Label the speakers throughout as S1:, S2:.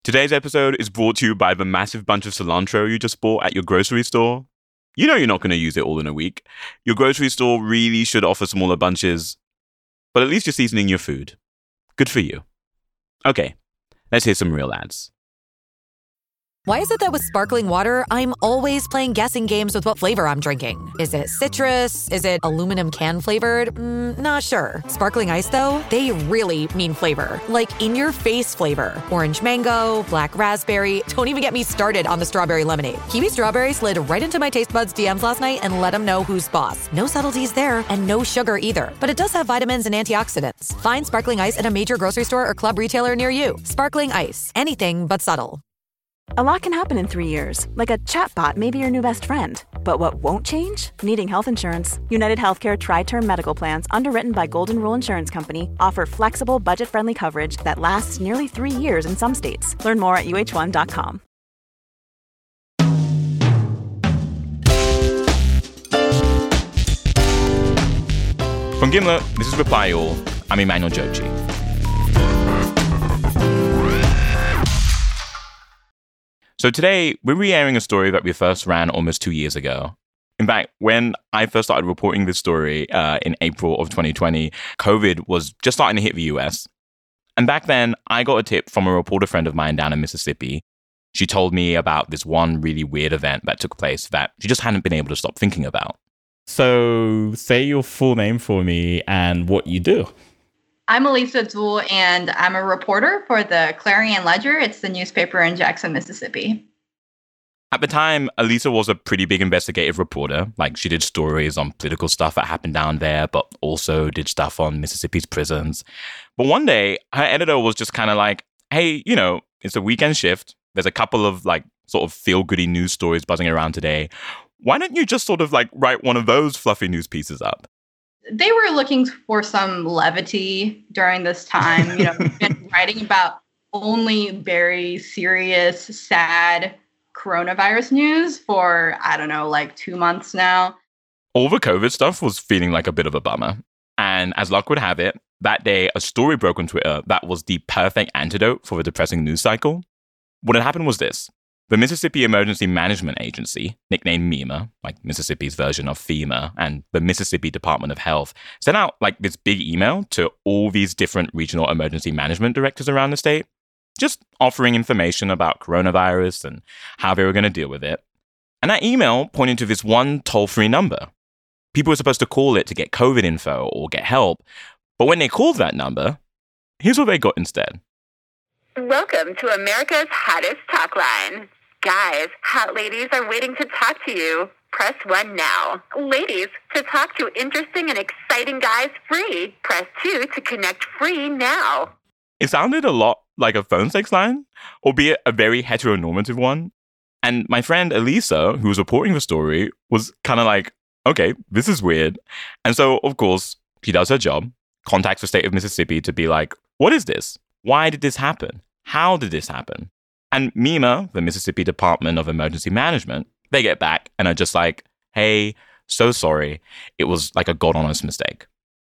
S1: Today's episode is brought to you by the massive bunch of cilantro you just bought at your grocery store. You know you're not going to use it all in a week. Your grocery store really should offer smaller bunches, but at least you're seasoning your food. Good for you. Okay, let's hear some real ads.
S2: Why is it that with sparkling water, I'm always playing guessing games with what flavor I'm drinking? Is it citrus? Is it aluminum can flavored? Not sure. Sparkling ice, though, they really mean flavor. Like in-your-face flavor. Orange mango, black raspberry. Don't even get me started on the strawberry lemonade. Kiwi strawberry slid right into my taste buds DMs last night and let them know who's boss. No subtleties there, and no sugar either. But it does have vitamins and antioxidants. Find sparkling ice at a major grocery store or club retailer near you. Sparkling ice. Anything but subtle.
S3: A lot can happen in 3 years, like a chatbot may be your new best friend. But what won't change? Needing health insurance. United Healthcare Tri-Term Medical Plans, underwritten by Golden Rule Insurance Company, offer flexible, budget-friendly coverage that lasts nearly 3 years in some states. Learn more at uh1.com.
S1: From Gimlet, this is Reply All. I'm Emmanuel Jochi. So today, we're re-airing a story that we first ran almost 2 years ago. In fact, when I first started reporting this story in April of 2020, COVID was just starting to hit the US. And back then, I got a tip from a reporter friend of mine down in Mississippi. She told me about this one really weird event that took place that she just hadn't been able to stop thinking about.
S4: So say your full name for me and what you do.
S5: I'm Elisa Zul, and I'm a reporter for the Clarion Ledger. It's the newspaper in Jackson, Mississippi.
S1: At the time, Elisa was a pretty big investigative reporter. Like, she did stories on political stuff that happened down there, but also did stuff on Mississippi's prisons. But one day, her editor was just kind of like, hey, it's a weekend shift. There's a couple of, sort of feel-goody news stories buzzing around today. Why don't you just sort of, write one of those fluffy news pieces up?
S5: They were looking for some levity during this time. We've been writing about only very serious, sad coronavirus news for, 2 months now.
S1: All the COVID stuff was feeling like a bit of a bummer. And as luck would have it, that day, a story broke on Twitter that was the perfect antidote for the depressing news cycle. What had happened was this. The Mississippi Emergency Management Agency, nicknamed MEMA, like Mississippi's version of FEMA, and the Mississippi Department of Health, sent out this big email to all these different regional emergency management directors around the state, just offering information about coronavirus and how they were going to deal with it. And that email pointed to this one toll-free number. People were supposed to call it to get COVID info or get help, but when they called that number, here's what they got instead.
S6: Welcome to America's hottest talk line. Guys, hot ladies are waiting to talk to you. Press 1 now. Ladies, to talk to interesting and exciting guys free. Press 2 to connect free now.
S1: It sounded a lot like a phone sex line, albeit a very heteronormative one. And my friend Elisa, who was reporting the story, was kind of like, okay, this is weird. And so, of course, she does her job, contacts the state of Mississippi to be like, what is this? Why did this happen? How did this happen? And MEMA, the Mississippi Department of Emergency Management, they get back and are just like, hey, so sorry. It was like a God-honest mistake.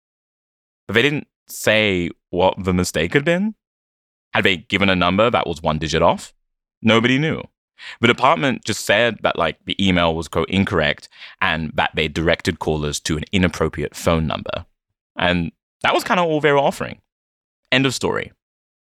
S1: But they didn't say what the mistake had been. Had they given a number that was one digit off? Nobody knew. The department just said that the email was, quote, incorrect and that they directed callers to an inappropriate phone number. And that was kind of all they were offering. End of story.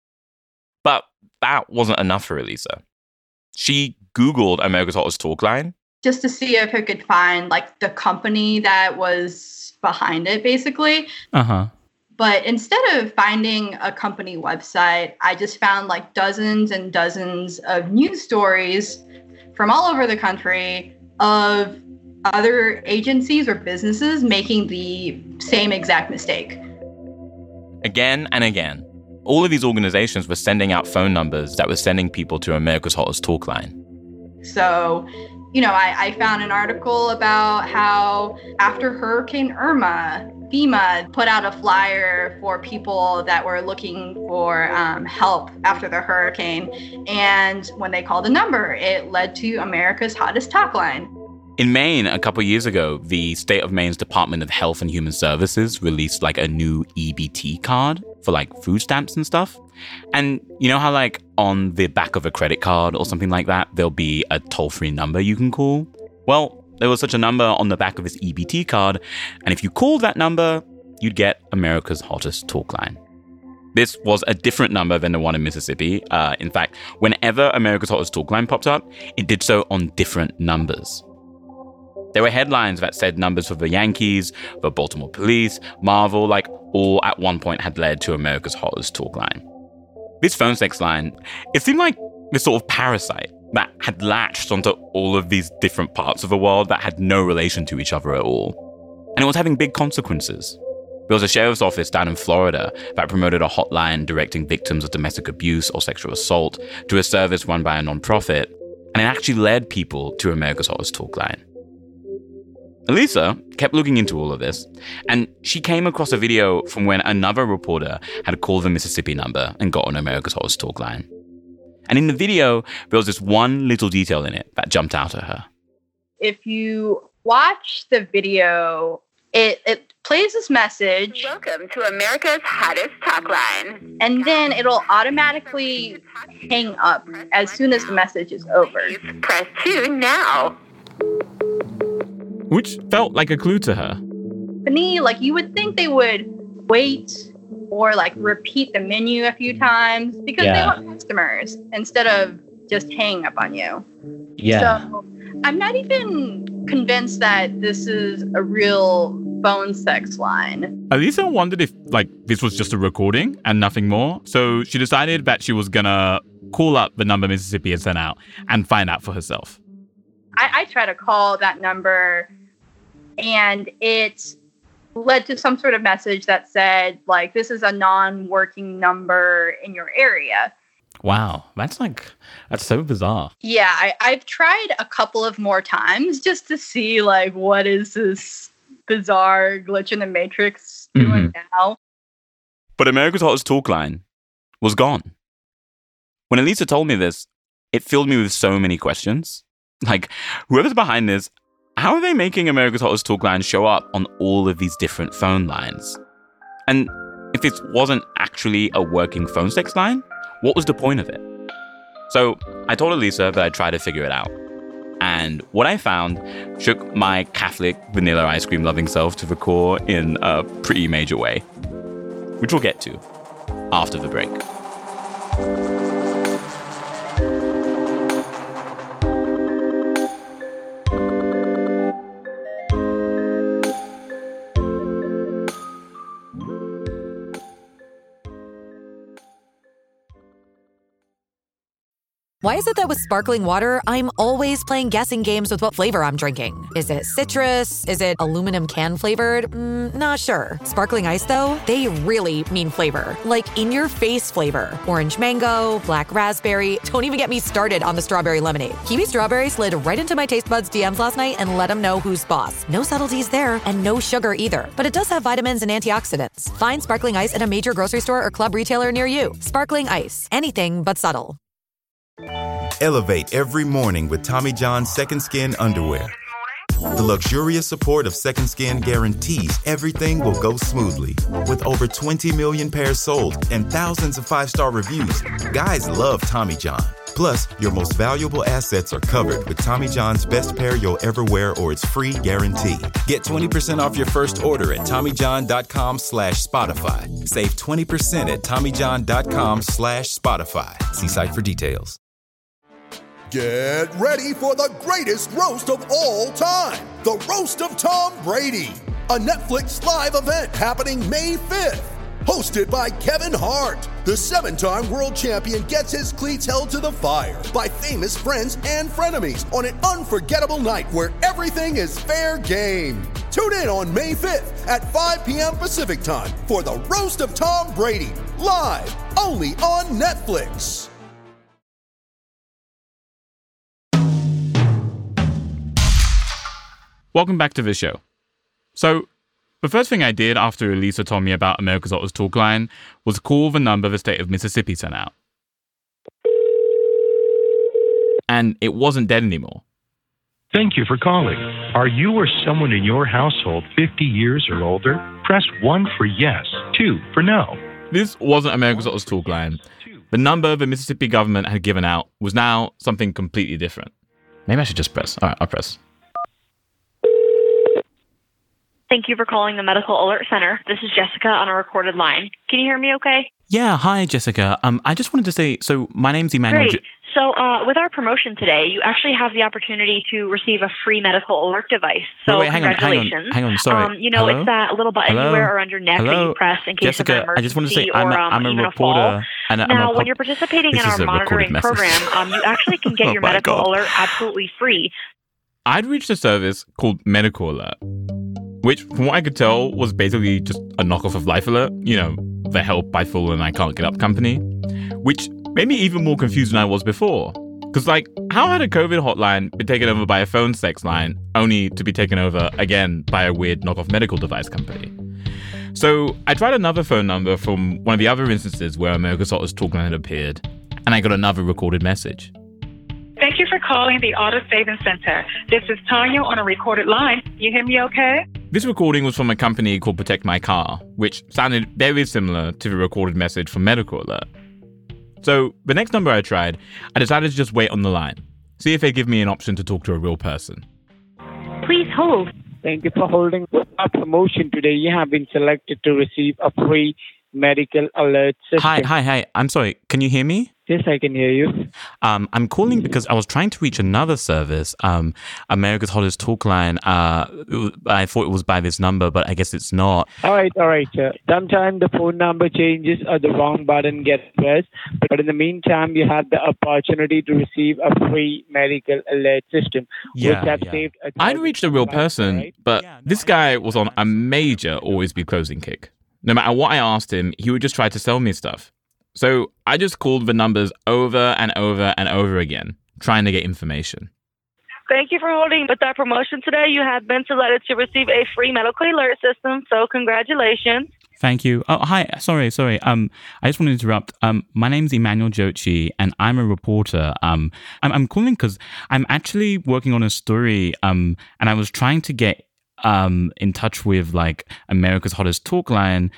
S1: But that wasn't enough for Elisa. She Googled America's Hottest Talk Line.
S5: Just to see if it could find the company that was behind it, basically.
S4: Uh-huh.
S5: But instead of finding a company website, I just found dozens and dozens of news stories from all over the country of other agencies or businesses making the same exact mistake.
S1: Again and again. All of these organizations were sending out phone numbers that were sending people to America's Hottest Talk Line.
S5: So, I found an article about how after Hurricane Irma, FEMA put out a flyer for people that were looking for help after the hurricane. And when they called the number, it led to America's Hottest Talk Line.
S1: In Maine, a couple years ago, the state of Maine's Department of Health and Human Services released a new EBT card. for like food stamps and stuff. And you know how like on the back of a credit card or something like that, there'll be a toll-free number you can call? Well, there was such a number on the back of his EBT card, and if you called that number, you'd get America's Hottest Talk Line. This was a different number than the one in Mississippi. In fact, whenever America's Hottest Talk Line popped up, it did so on different numbers. There were headlines that said numbers for the Yankees, the Baltimore Police, Marvel, like all at one point had led to America's Hottest Talk Line. This phone sex line, it seemed like this sort of parasite that had latched onto all of these different parts of the world that had no relation to each other at all. And it was having big consequences. There was a sheriff's office down in Florida that promoted a hotline directing victims of domestic abuse or sexual assault to a service run by a nonprofit, and it actually led people to America's Hottest Talk Line. Elisa kept looking into all of this, and she came across a video from when another reporter had called the Mississippi number and got on America's Hottest Talk Line. And in the video, there was this one little detail in it that jumped out at her.
S5: If you watch the video, it plays this message.
S6: Welcome to America's Hottest Talk Line.
S5: And then it'll automatically hang up as soon as the message is over.
S6: Press 2 now.
S4: Which felt like a clue to her.
S5: To me, like you would think they would wait or like repeat the menu a few times because they want customers instead of just hang up on you.
S4: Yeah.
S5: So I'm not even convinced that this is a real phone sex line.
S4: Elisa wondered if like this was just a recording and nothing more. So she decided that she was gonna call up the number Mississippi had sent out and find out for herself.
S5: I tried to call that number and it led to some sort of message that said, like, this is a non-working number in your area.
S4: Wow, that's so bizarre.
S5: Yeah, I've tried a couple of more times just to see, like, what is this bizarre glitch in the Matrix doing now?
S1: But America's Hottest Talk Line was gone. When Elisa told me this, it filled me with so many questions. Like, whoever's behind this, how are they making America's Hottest Talk Line show up on all of these different phone lines? And if this wasn't actually a working phone sex line, what was the point of it? So I told Elisa that I'd try to figure it out. And what I found shook my Catholic vanilla ice cream loving self to the core in a pretty major way, which we'll get to after the break.
S2: Why is it that with sparkling water, I'm always playing guessing games with what flavor I'm drinking? Is it citrus? Is it aluminum can flavored? Not sure. Sparkling ice, though, they really mean flavor. Like in-your-face flavor. Orange mango, black raspberry. Don't even get me started on the strawberry lemonade. Kiwi Strawberry slid right into my taste buds DMs last night and let them know who's boss. No subtleties there, and no sugar either. But it does have vitamins and antioxidants. Find sparkling ice at a major grocery store or club retailer near you. Sparkling ice. Anything but subtle.
S7: Elevate every morning with Tommy John's Second Skin underwear. The luxurious support of Second Skin guarantees everything will go smoothly. With over 20 million pairs sold and thousands of 5-star reviews, guys love Tommy John. Plus, your most valuable assets are covered with Tommy John's best pair you'll ever wear or its free guarantee. Get 20% off your first order at TommyJohn.com/Spotify. Save 20% at TommyJohn.com/Spotify. See site for details.
S8: Get ready for the greatest roast of all time, the Roast of Tom Brady, a Netflix live event happening May 5th. Hosted by Kevin Hart, the 7-time world champion gets his cleats held to the fire by famous friends and frenemies on an unforgettable night where everything is fair game. Tune in on May 5th at 5 p.m. Pacific time for the Roast of Tom Brady, live only on Netflix.
S4: Welcome back to the show. So, the first thing I did after Elisa told me about America's Hottest Talk Line was call the number the state of Mississippi sent out. And it wasn't dead anymore.
S9: Thank you for calling. Are you or someone in your household 50 years or older? Press 1 for yes, 2 for no.
S4: This wasn't America's Hottest Talk Line. The number the Mississippi government had given out was now something completely different. Maybe I should just press. All right, I'll press.
S10: Thank you for calling the Medical Alert Center. This is Jessica on a recorded line. Can you hear me okay?
S4: Yeah, hi, Jessica. I just wanted to say, so my name's Emmanuel.
S10: Great. So with our promotion today, you actually have the opportunity to receive a free medical alert device. So
S4: wait,
S10: congratulations.
S4: Hang on, sorry.
S10: Hello? It's that little button you wear around your neck that you press in case
S4: Jessica,
S10: of an emergency
S4: I just want to say
S10: or
S4: I'm a
S10: even
S4: reporter.
S10: a fall. Now, when you're participating in our monitoring
S4: message.
S10: program, you actually can get your medical alert absolutely free.
S4: I'd reached a service called Medical Alert, which, from what I could tell, was basically just a knockoff of Life Alert. You know, the help I fall and I can't get up company, which made me even more confused than I was before. Because, how had a COVID hotline been taken over by a phone sex line, only to be taken over again by a weird knockoff medical device company? So I tried another phone number from one of the other instances where America's Hottest Talk Line had appeared, and I got another recorded message.
S11: Thank you for calling the Auto Savings Center. This is Tanya on a recorded line. You hear me okay?
S4: This recording was from a company called Protect My Car, which sounded very similar to the recorded message from Medical Alert. So the next number I tried, I decided to just wait on the line, see if they'd give me an option to talk to a real person.
S12: Please hold. Thank you for holding. With our promotion today, you have been selected to receive a free medical alert system.
S4: Hi. I'm sorry. Can you hear me?
S12: Yes, I can hear you.
S4: I'm calling because I was trying to reach another service, America's Hottest Talk Line. I thought it was by this number, but I guess it's not.
S12: All right, sir. Sometimes the phone number changes or the wrong button gets pressed, but in the meantime, you have the opportunity to receive a free medical alert system, which have saved.
S4: I'd reached a real person, right? But this guy was on a major always be closing kick. No matter what I asked him, he would just try to sell me stuff. So I just called the numbers over and over and over again, trying to get information.
S10: Thank you for holding. With our promotion today, you have been selected to receive a free medical alert system, so congratulations.
S4: Thank you. Oh, hi. Sorry. I just want to interrupt. My name's Emmanuel Jochi, and I'm a reporter. I'm calling because I'm actually working on a story, and I was trying to get in touch with America's Hottest Talk Line.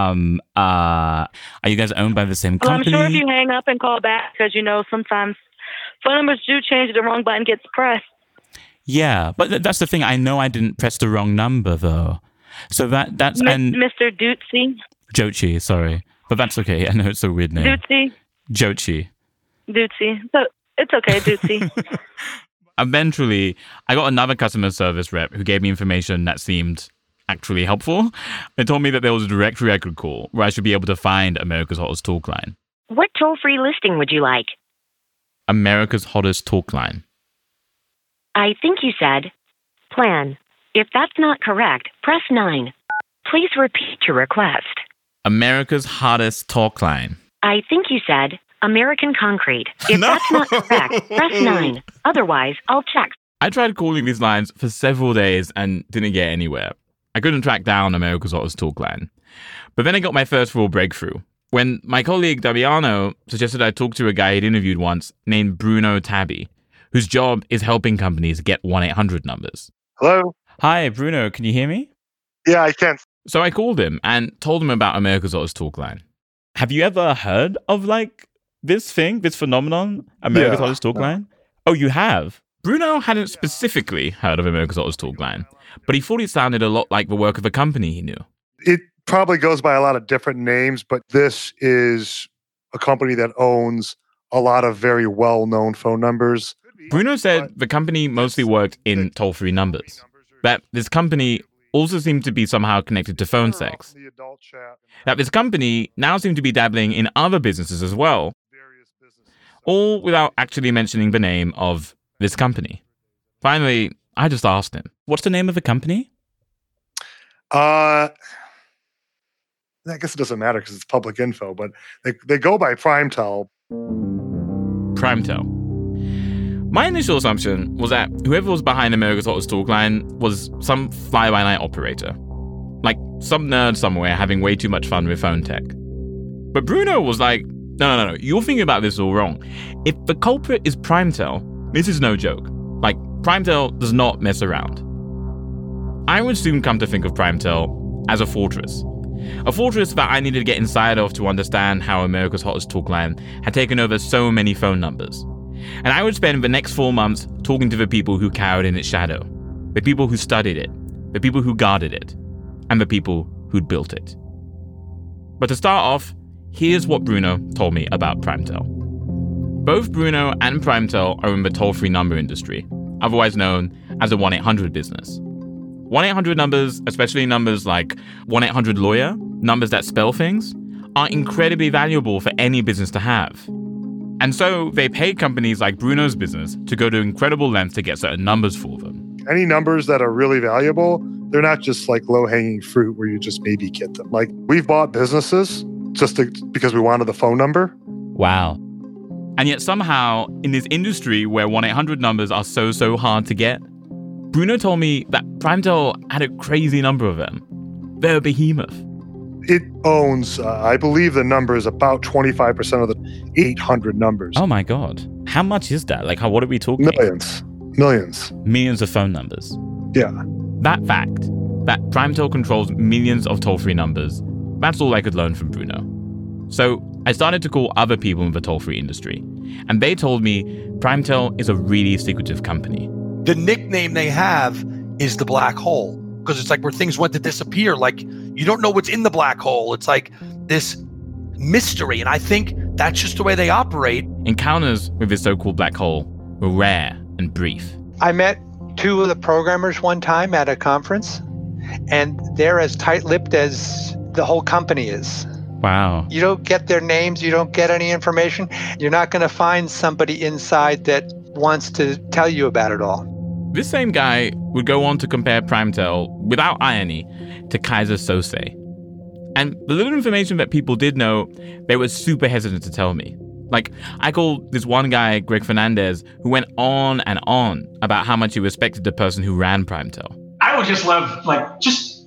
S4: Are you guys owned by the same company?
S10: Well, I'm sure if you hang up and call back, because sometimes phone numbers do change, the wrong button gets pressed.
S4: Yeah, but that's the thing. I know I didn't press the wrong number though. So that's
S10: Mr.
S4: Jochi, sorry, but that's okay. I know it's a weird name. Jochi.
S10: So it's okay, Dootsie.
S4: Eventually, I got another customer service rep who gave me information that seemed actually helpful. They told me that there was a directory I could call where I should be able to find America's Hottest Talk Line.
S13: What toll-free listing would you like?
S4: America's Hottest Talk Line.
S13: I think you said plan. If that's not correct, press 9. Please repeat your request.
S4: America's Hottest Talk Line.
S13: I think you said American Concrete. If that's not correct, press 9. Otherwise, I'll check.
S4: I tried calling these lines for several days and didn't get anywhere. I couldn't track down America's Hottest Talk Line. But then I got my first real breakthrough when my colleague Daviano suggested I talk to a guy he'd interviewed once named Bruno Tabby, whose job is helping companies get 1-800 numbers.
S14: Hello?
S4: Hi, Bruno. Can you hear me?
S14: Yeah, I can.
S4: So I called him and told him about America's Hottest Talk Line. Have you ever heard of this phenomenon, America's Hottest Talk Line? Oh, you have? Bruno hadn't specifically heard of America's Hottest Talk Line, but he thought it sounded a lot like the work of a company he knew.
S14: It probably goes by a lot of different names, but this is a company that owns a lot of very well-known phone numbers.
S4: Bruno said the company mostly worked in toll-free numbers, that this company also seemed to be somehow connected to phone sex, that this company now seemed to be dabbling in other businesses as well, all without actually mentioning the name of this company. Finally, I just asked him, what's the name of the company?
S14: I guess it doesn't matter because it's public info, but they go by PrimeTel.
S4: PrimeTel. My initial assumption was that whoever was behind America's Hottest Talk Line was some fly-by-night operator, like some nerd somewhere having way too much fun with phone tech. But Bruno was like, no, you're thinking about this all wrong. If the culprit is PrimeTel, this is no joke. PrimeTel does not mess around. I would soon come to think of PrimeTel as a fortress, A fortress that I needed to get inside of to understand how America's Hottest Talk Line had taken over so many phone numbers. And I would spend the next 4 months talking to the people who cowered in its shadow, the people who studied it, the people who guarded it, and the people who'd built it. But to start off, here's what Bruno told me about Primetel. Both Bruno and Primetel are in the toll-free number industry, otherwise known as the 1-800 business. 1-800 numbers, especially numbers like 1-800-LAWYER, numbers that spell things, are incredibly valuable for any business to have. And so they pay companies like Bruno's business to go to incredible lengths to get certain numbers for them.
S14: Any numbers that are really valuable, they're not just like low-hanging fruit where you just maybe get them. Like, we've bought businesses because we wanted the phone number.
S4: Wow. And yet somehow, in this industry where 1-800 numbers are so hard to get, Bruno told me that Primetel had a crazy number of them. They're a behemoth.
S14: It owns, I believe the number is about 25% of the 800 numbers.
S4: Oh my God. How much is that? Like, what are we talking?
S14: Millions.
S4: Millions of phone numbers.
S14: Yeah.
S4: That fact, that Primetel controls millions of toll-free numbers, that's all I could learn from Bruno. So I started to call other people in the toll-free industry, and they told me Primetel is a really secretive company.
S15: The nickname they have is the black hole, because it's like where things went to disappear. Like, you don't know what's in the black hole. It's like this mystery, and I think that's just the way they operate.
S4: Encounters with this so-called black hole were rare and brief.
S16: I met 2 of the programmers one time at a conference, and they're as tight-lipped as the whole company is.
S4: Wow.
S16: You don't get their names, you don't get any information. You're not going to find somebody inside that wants to tell you about it all.
S4: This same guy would go on to compare Primetel, without irony, to Kaiser Sose. And the little information that people did know, they were super hesitant to tell me. Like, I called this one guy, Greg Fernandez, who went on and on about how much he respected the person who ran Primetel.
S17: I would just love, like, just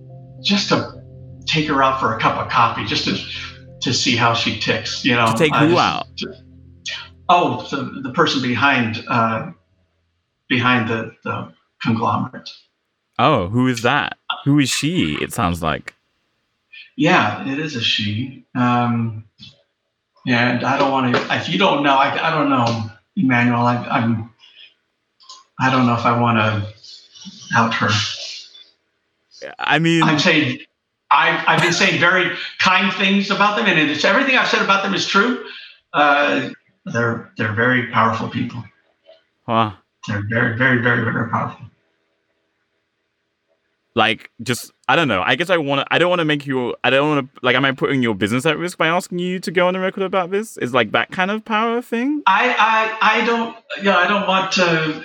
S17: to take her out for a cup of coffee, just to see how she ticks, you know.
S4: To take who out?
S17: The person behind the conglomerate.
S4: Oh, who is that? Who is she? It sounds like.
S17: Yeah, it is a she. And I don't want to. If you don't know, I don't know, Emmanuel. I don't know if I want to out her.
S4: I mean,
S17: I'm saying I've been saying very kind things about them, and it's everything I've said about them is true. They're very powerful people.
S4: Huh.
S17: They're very, very, very, very powerful.
S4: Like, just, I don't know. I guess I don't want to make you, I don't want to, like, am I putting your business at risk by asking you to go on the record about this? Is like that kind of power thing?
S17: I don't want to,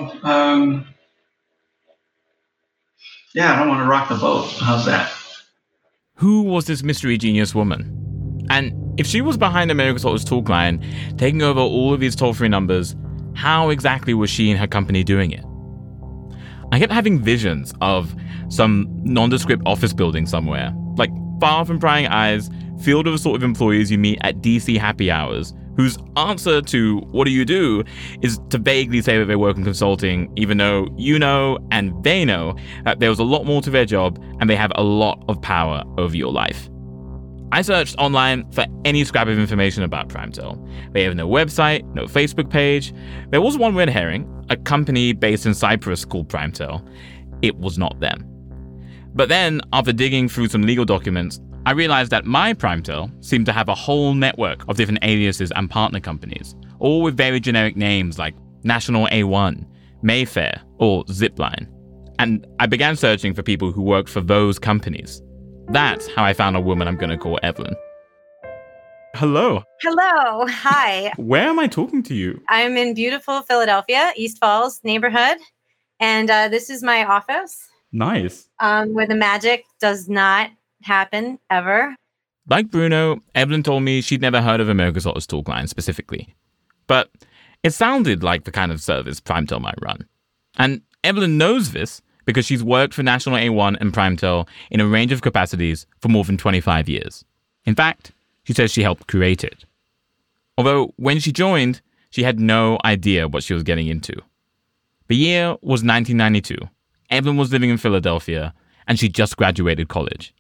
S17: I don't want to rock the boat. How's that?
S4: Who was this mystery genius woman? And if she was behind America's Hottest Talk Line, taking over all of these toll-free numbers, how exactly was she and her company doing it? I kept having visions of some nondescript office building somewhere, like far from prying eyes, filled with the sort of employees you meet at DC happy hours, whose answer to what do you do is to vaguely say that they work in consulting, even though you know and they know that there was a lot more to their job and they have a lot of power over your life. I searched online for any scrap of information about Primetel. They have no website, no Facebook page. There was one red herring, a company based in Cyprus called Primetel. It was not them. But then, after digging through some legal documents, I realized that my Primetel seemed to have a whole network of different aliases and partner companies, all with very generic names like National A1, Mayfair, or Zipline. And I began searching for people who worked for those companies. That's how I found a woman I'm going to call Evelyn. Hello.
S18: Hello. Hi.
S4: Where am I talking to you?
S18: I'm in beautiful Philadelphia, East Falls neighborhood. And this is my office.
S4: Nice.
S18: Where the magic does not happen ever.
S4: Like Bruno, Evelyn told me she'd never heard of America's Hottest Talk Line specifically. But it sounded like the kind of service Primetel might run. And Evelyn knows this because she's worked for National A1 and Primetel in a range of capacities for more than 25 years. In fact, she says she helped create it. Although, when she joined, she had no idea what she was getting into. The year was 1992. Evelyn was living in Philadelphia, and she just graduated college.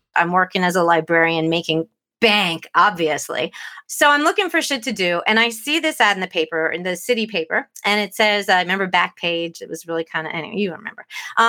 S18: I'm working as a librarian making bank, obviously. So I'm looking for shit to do. And I see this ad in the paper, in the city paper. And it says, I remember Backpage. It was really kind of, anyway, you remember.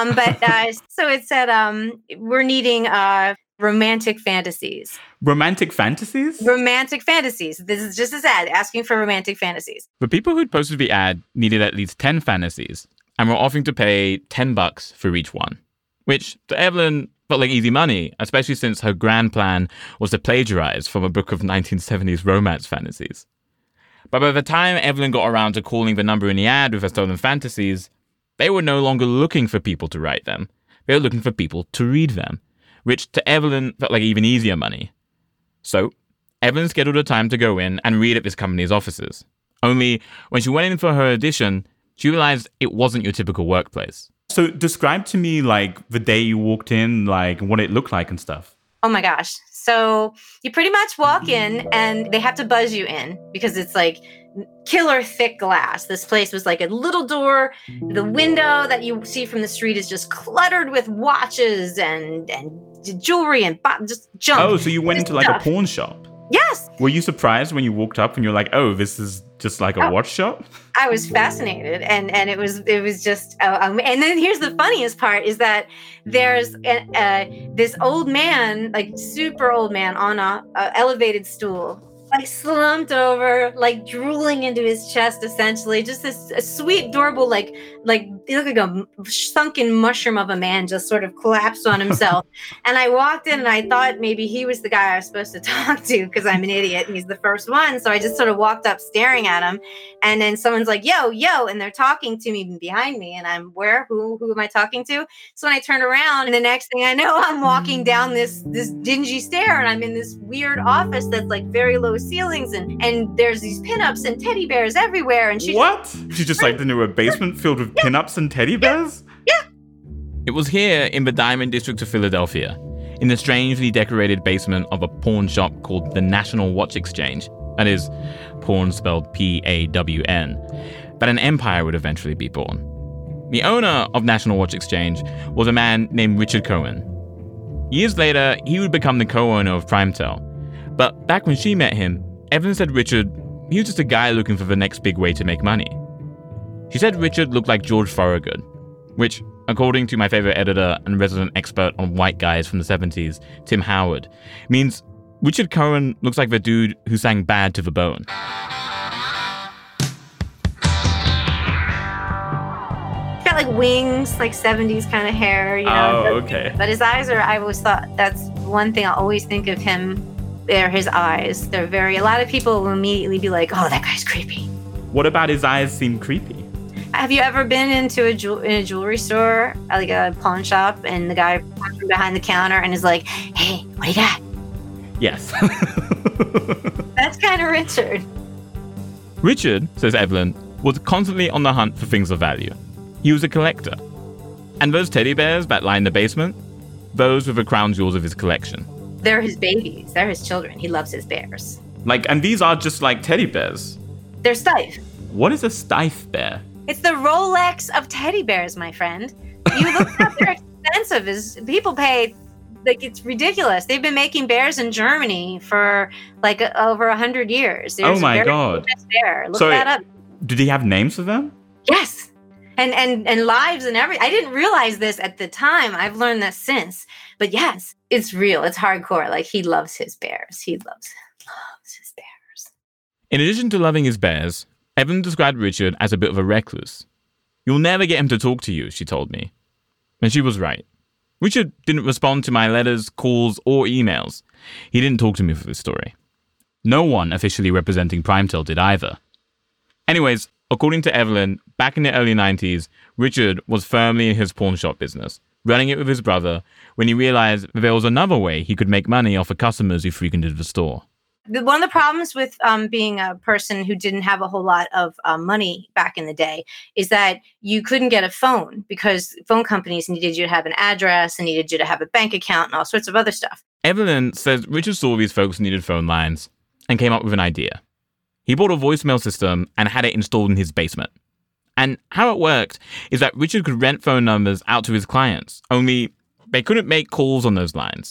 S18: So it said, we're needing romantic fantasies.
S4: Romantic fantasies?
S18: Romantic fantasies. This is just this ad asking for romantic fantasies.
S4: The people who'd posted the ad needed at least 10 fantasies and were offering to pay $10 for each one, which to Evelyn felt like easy money, especially since her grand plan was to plagiarize from a book of 1970s romance fantasies. But by the time Evelyn got around to calling the number in the ad with her stolen fantasies, they were no longer looking for people to write them. They were looking for people to read them, which to Evelyn felt like even easier money. So, Evelyn scheduled a time to go in and read at this company's offices. Only, when she went in for her audition, she realized it wasn't your typical workplace.
S1: So describe to me, like, the day you walked in, like, what it looked like and stuff.
S18: Oh my gosh. So you pretty much walk in and they have to buzz you in because it's like killer thick glass. This place was like a little door. The window that you see from the street is just cluttered with watches and jewelry and just junk.
S1: Oh, so you went into like a pawn shop?
S18: Yes.
S1: Were you surprised when you walked up and you're like, oh, this is just like a watch shop?
S18: I was fascinated, and it was just, and then here's the funniest part is that there's this old man, like super old man, on a elevated stool, like slumped over, like drooling into his chest, essentially. Just this a sweet, adorable, like he looked like a sunken mushroom of a man, just sort of collapsed on himself. And I walked in and I thought maybe he was the guy I was supposed to talk to because I'm an idiot and he's the first one. So I just sort of walked up staring at him. And then someone's like, yo, and they're talking to me behind me. And I'm, where? Who am I talking to? So when I turn around, and the next thing I know, I'm walking down this dingy stair and I'm in this weird office that's like very low ceilings and there's these pinups and teddy bears everywhere. And
S1: She just like into a basement filled with pinups and teddy bears?
S18: Yeah.
S4: It was here in the Diamond District of Philadelphia, in the strangely decorated basement of a pawn shop called the National Watch Exchange. That is, pawn spelled P-A-W-N. That an empire would eventually be born. The owner of National Watch Exchange was a man named Richard Cohen. Years later, he would become the co-owner of Primetel. But back when she met him, Evelyn said Richard, he was just a guy looking for the next big way to make money. She said Richard looked like George Thorogood, which, according to my favorite editor and resident expert on white guys from the 70s, Tim Howard, means Richard Cohen looks like the dude who sang Bad to the Bone.
S18: Got like wings, like 70s kind of hair, you know.
S1: Oh, okay.
S18: But his eyes are, I always thought, that's one thing I always think of him. They're his eyes. They're a lot of people will immediately be like, oh, that guy's creepy.
S1: What about his eyes seem creepy?
S18: Have you ever been into a jewelry store, like a pawn shop, and the guy comes from behind the counter and is like, hey, what do you got?
S1: Yes.
S18: That's kind of Richard.
S4: Richard, says Evelyn, was constantly on the hunt for things of value. He was a collector. And those teddy bears that lined the basement, those were the crown jewels of his collection.
S18: They're his babies. They're his children. He loves his bears.
S1: And these are just like teddy bears.
S18: They're Steiff.
S1: What is a Steiff bear?
S18: It's the Rolex of teddy bears, my friend. You look up, they're expensive. People pay, like, it's ridiculous. They've been making bears in Germany for like over 100 years. There's
S1: oh my God.
S18: Bear. Look that up.
S1: Did he have names for them?
S18: Yes. And lives and everything. I didn't realize this at the time. I've learned that since. But yes, it's real. It's hardcore. Like, he loves his bears. He loves his bears.
S4: In addition to loving his bears, Evan described Richard as a bit of a recluse. You'll never get him to talk to you, she told me. And she was right. Richard didn't respond to my letters, calls, or emails. He didn't talk to me for this story. No one officially representing Primetel did either. Anyways, according to Evelyn, back in the early 90s, Richard was firmly in his pawn shop business, running it with his brother, when he realized that there was another way he could make money off of customers who frequented the store.
S18: One of the problems with being a person who didn't have a whole lot of money back in the day is that you couldn't get a phone because phone companies needed you to have an address and needed you to have a bank account and all sorts of other stuff.
S4: Evelyn says Richard saw these folks needed phone lines and came up with an idea. He bought a voicemail system and had it installed in his basement. And how it worked is that Richard could rent phone numbers out to his clients, only they couldn't make calls on those lines.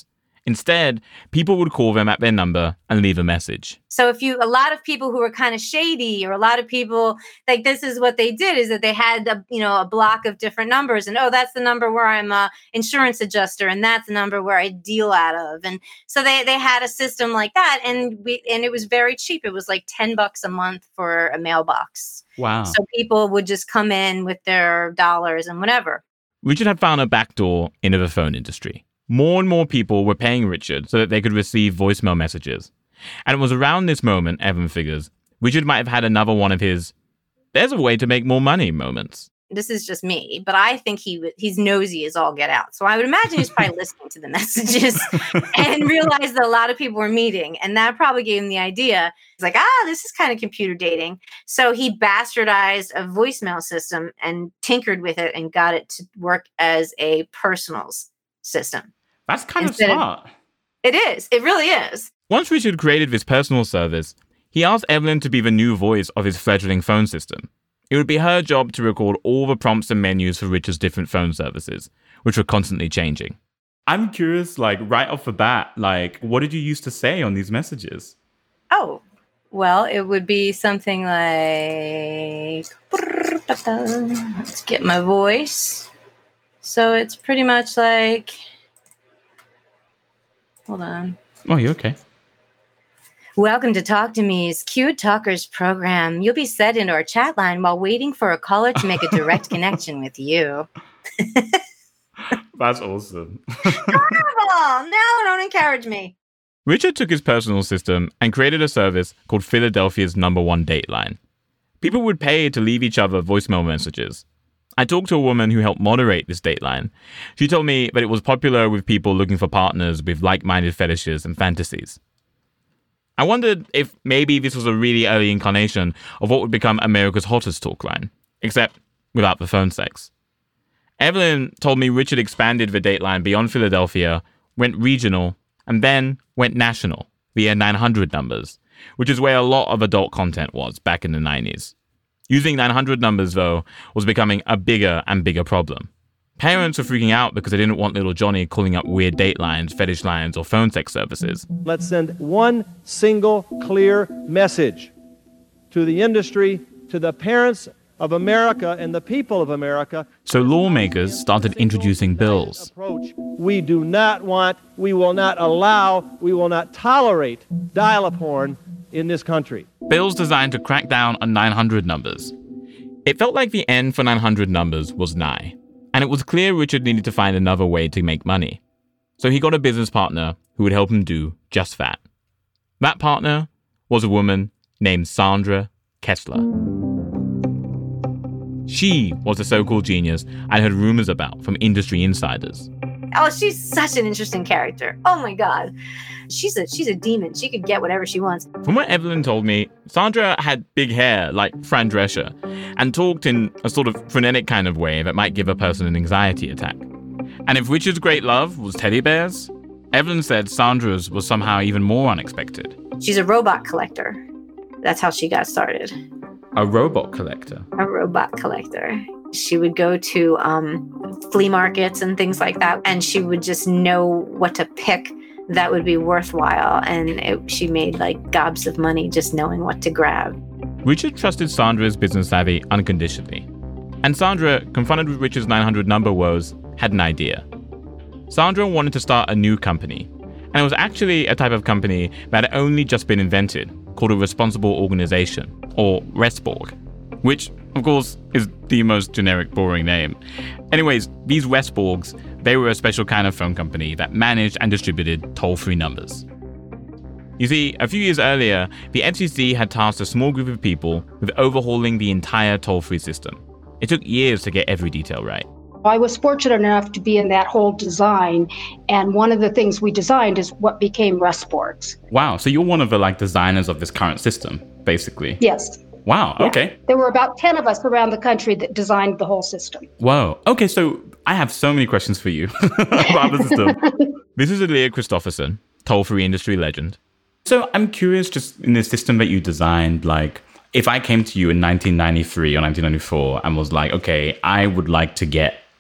S4: Instead, people would call them at their number and leave a message.
S18: So a lot of people who were kind of shady, or a lot of people, like, this is what they did, is that they had a block of different numbers, and that's the number where I'm a insurance adjuster, and that's the number where I deal out of. And so they had a system like that, and it was very cheap. It was like $10 a month for a mailbox.
S4: Wow.
S18: So people would just come in with their dollars and whatever.
S4: Richard had found a backdoor into the phone industry. More and more people were paying Richard so that they could receive voicemail messages. And it was around this moment, Evelyn figures, Richard might have had another one of his "there's a way to make more money" moments.
S18: This is just me, but I think he's nosy as all get out. So I would imagine he's probably listening to the messages and realized that a lot of people were meeting. And that probably gave him the idea. He's like, this is kind of computer dating. So he bastardized a voicemail system and tinkered with it and got it to work as a personals system.
S4: That's kind of smart.
S18: It is. It really is.
S4: Once Richard created this personal service, he asked Evelyn to be the new voice of his fledgling phone system. It would be her job to record all the prompts and menus for Richard's different phone services, which were constantly changing. I'm curious, right off the bat, what did you used to say on these messages?
S18: Oh, well, it would be something like, let's get my voice. So it's pretty much like, hold on.
S4: Oh, you're okay.
S18: Welcome to Talk to Me's Cute Talkers program. You'll be set into our chat line while waiting for a caller to make a direct connection with you.
S4: That's awesome.
S18: Horrible! No, don't encourage me.
S4: Richard took his personal system and created a service called Philadelphia's #1 Dateline. People would pay to leave each other voicemail messages. I talked to a woman who helped moderate this Dateline. She told me that it was popular with people looking for partners with like-minded fetishes and fantasies. I wondered if maybe this was a really early incarnation of what would become America's hottest talk line, except without the phone sex. Evelyn told me Richard expanded the Dateline beyond Philadelphia, went regional, and then went national via 900 numbers, which is where a lot of adult content was back in the 90s. Using 900 numbers, though, was becoming a bigger and bigger problem. Parents were freaking out because they didn't want little Johnny calling up weird date lines, fetish lines, or phone sex services.
S19: Let's send one single clear message to the industry, to the parents of America and the people of America.
S4: So lawmakers started introducing bills.
S19: We do not want, we will not allow, we will not tolerate dial-a-porn in this country.
S4: Bills designed to crack down on 900 numbers. It felt like the end for 900 numbers was nigh, and it was clear Richard needed to find another way to make money. So he got a business partner who would help him do just that. That partner was a woman named Sandra Kessler. She was the so-called genius I heard rumors about from industry insiders.
S18: Oh, she's such an interesting character. Oh my God. She's a demon. She could get whatever she wants.
S4: From what Evelyn told me, Sandra had big hair like Fran Drescher and talked in a sort of frenetic kind of way that might give a person an anxiety attack. And if Richard's great love was teddy bears, Evelyn said Sandra's was somehow even more unexpected.
S18: She's a robot collector. That's how she got started.
S4: A robot collector?
S18: A robot collector. She would go to flea markets and things like that, and she would just know what to pick that would be worthwhile, and she made like gobs of money just knowing what to grab.
S4: Richard trusted Sandra's business savvy unconditionally, and Sandra, confronted with Richard's 900 number woes, had an idea. Sandra wanted to start a new company, and it was actually a type of company that had only just been invented, called a responsible organization, or RESPORG, which, of course, is the most generic, boring name. Anyways, these RESPORGs, they were a special kind of phone company that managed and distributed toll-free numbers. You see, a few years earlier, the FCC had tasked a small group of people with overhauling the entire toll-free system. It took years to get every detail right.
S20: I was fortunate enough to be in that whole design, and one of the things we designed is what became RESPORGs.
S4: Wow, so you're one of the designers of this current system, basically.
S20: Yes.
S4: Wow,
S20: yeah.
S4: Okay.
S20: There were about 10 of us around the country that designed the whole system.
S4: Whoa. Okay, so I have so many questions for you about the system. This is Aaliyah Christopherson, toll-free industry legend. So I'm curious, just in the system that you designed, if I came to you in 1993 or 1994 and was like, okay, I would like to get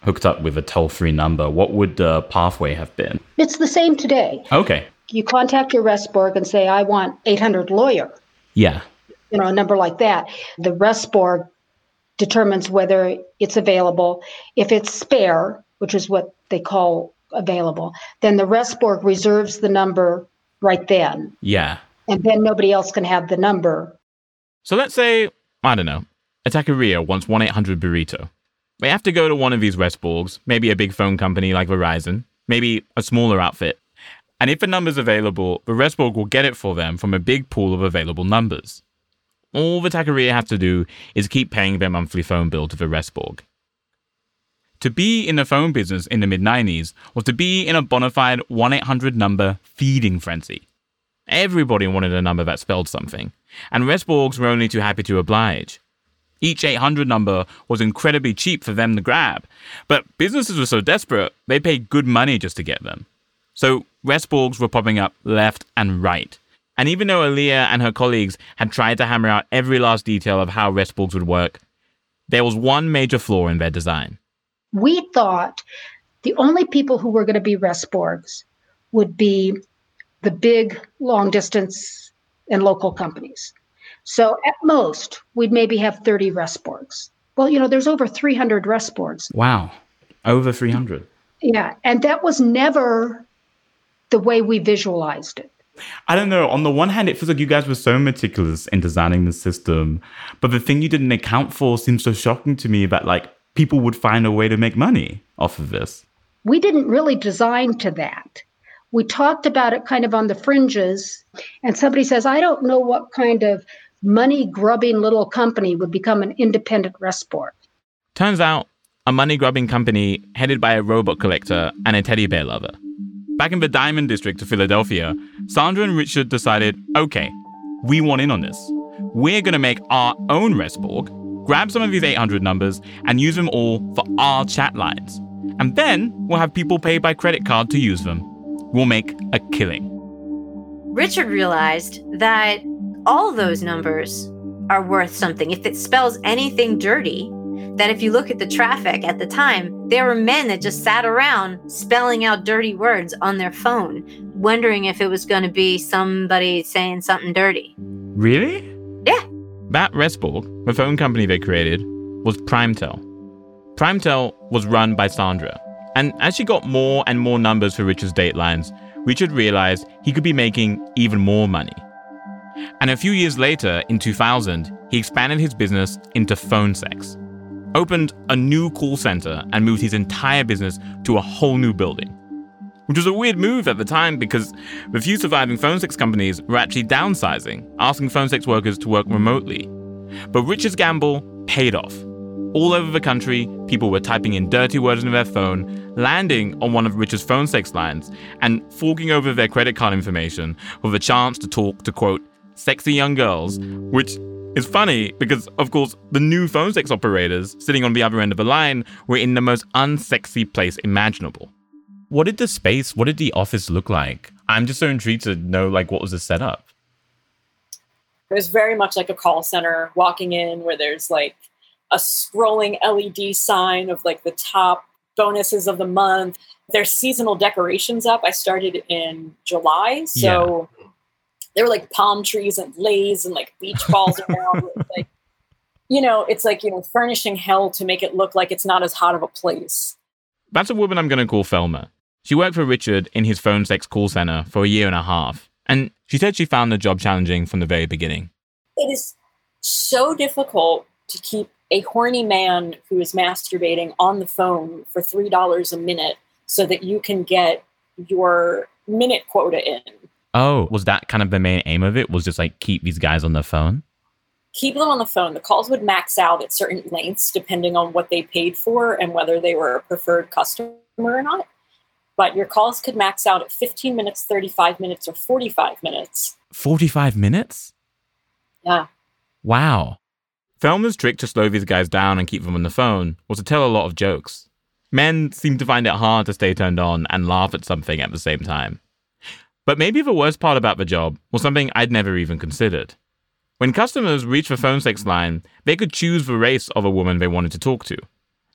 S4: hooked up with a toll-free number, what would the pathway have been?
S20: It's the same today.
S4: Okay.
S20: You contact your RESPORG and say, I want 800 lawyer,
S4: Yeah.
S20: a number like that. The RESPORG determines whether it's available. If it's spare, which is what they call available, then the RESPORG reserves the number right then.
S4: Yeah.
S20: And then nobody else can have the number.
S4: So let's say, I don't know, a taqueria wants 1-800-burrito. They have to go to one of these RESPORGs, maybe a big phone company like Verizon, maybe a smaller outfit. And if a number's available, the RESPORG will get it for them from a big pool of available numbers. All the taqueria have to do is keep paying their monthly phone bill to the RESPORG. To be in the phone business in the mid-90s was to be in a bona fide 1-800 number feeding frenzy. Everybody wanted a number that spelled something, and RESPORGs were only too happy to oblige. Each 800 number was incredibly cheap for them to grab, but businesses were so desperate, they paid good money just to get them. So RESPORGs were popping up left and right. And even though Aaliyah and her colleagues had tried to hammer out every last detail of how RESPORGs would work, there was one major flaw in their design.
S20: We thought the only people who were going to be RESPORGs would be the big long distance and local companies. So at most, we'd maybe have 30 RESPORGs. Well, there's over 300 RESPORGs.
S4: Wow. Over 300.
S20: Yeah. And that was never the way we visualized it.
S4: I don't know. On the one hand, it feels like you guys were so meticulous in designing the system. But the thing you didn't account for seems so shocking to me that, people would find a way to make money off of this.
S20: We didn't really design to that. We talked about it kind of on the fringes. And somebody says, I don't know what kind of money-grubbing little company would become an independent RESPORG.
S4: Turns out, a money-grubbing company headed by a robot collector and a teddy bear lover. Back in the Diamond District of Philadelphia, Sandra and Richard decided, okay, we want in on this. We're going to make our own RESPORG, grab some of these 800 numbers, and use them all for our chat lines. And then we'll have people pay by credit card to use them. We'll make a killing.
S18: Richard realized that all those numbers are worth something. If it spells anything dirty, that if you look at the traffic at the time, there were men that just sat around spelling out dirty words on their phone, wondering if it was going to be somebody saying something dirty.
S4: Really?
S18: Yeah.
S4: That RESPORG, the phone company they created, was Primetel. Primetel was run by Sandra. And as she got more and more numbers for Richard's datelines, Richard realized he could be making even more money. And a few years later, in 2000, he expanded his business into phone sex, opened a new call center, and moved his entire business to a whole new building. Which was a weird move at the time because the few surviving phone sex companies were actually downsizing, asking phone sex workers to work remotely. But Richard's gamble paid off. All over the country, people were typing in dirty words into their phone, landing on one of Richard's phone sex lines, and forking over their credit card information with a chance to talk to, quote, sexy young girls, which is funny because, of course, the new phone sex operators sitting on the other end of the line were in the most unsexy place imaginable. What did the office look like? I'm just so intrigued to know, what was the setup?
S21: It was very much like a call center, walking in where there's, a scrolling LED sign of, the top bonuses of the month. There's seasonal decorations up. I started in July, so there were, palm trees and leis and, beach balls around. It's furnishing hell to make it look like it's not as hot of a place.
S4: That's a woman I'm going to call Thelma. She worked for Richard in his phone sex call center for a year and a half, and she said she found the job challenging from the very beginning.
S21: It is so difficult to keep a horny man who is masturbating on the phone for $3 a minute so that you can get your minute quota in.
S4: Oh, was that kind of the main aim of it? Was just keep these guys on the phone?
S21: Keep them on the phone. The calls would max out at certain lengths depending on what they paid for and whether they were a preferred customer or not. But your calls could max out at 15 minutes, 35 minutes, or 45 minutes.
S4: 45 minutes?
S21: Yeah.
S4: Wow. Thelma's trick to slow these guys down and keep them on the phone was to tell a lot of jokes. Men seemed to find it hard to stay turned on and laugh at something at the same time. But maybe the worst part about the job was something I'd never even considered. When customers reached the phone sex line, they could choose the race of a woman they wanted to talk to.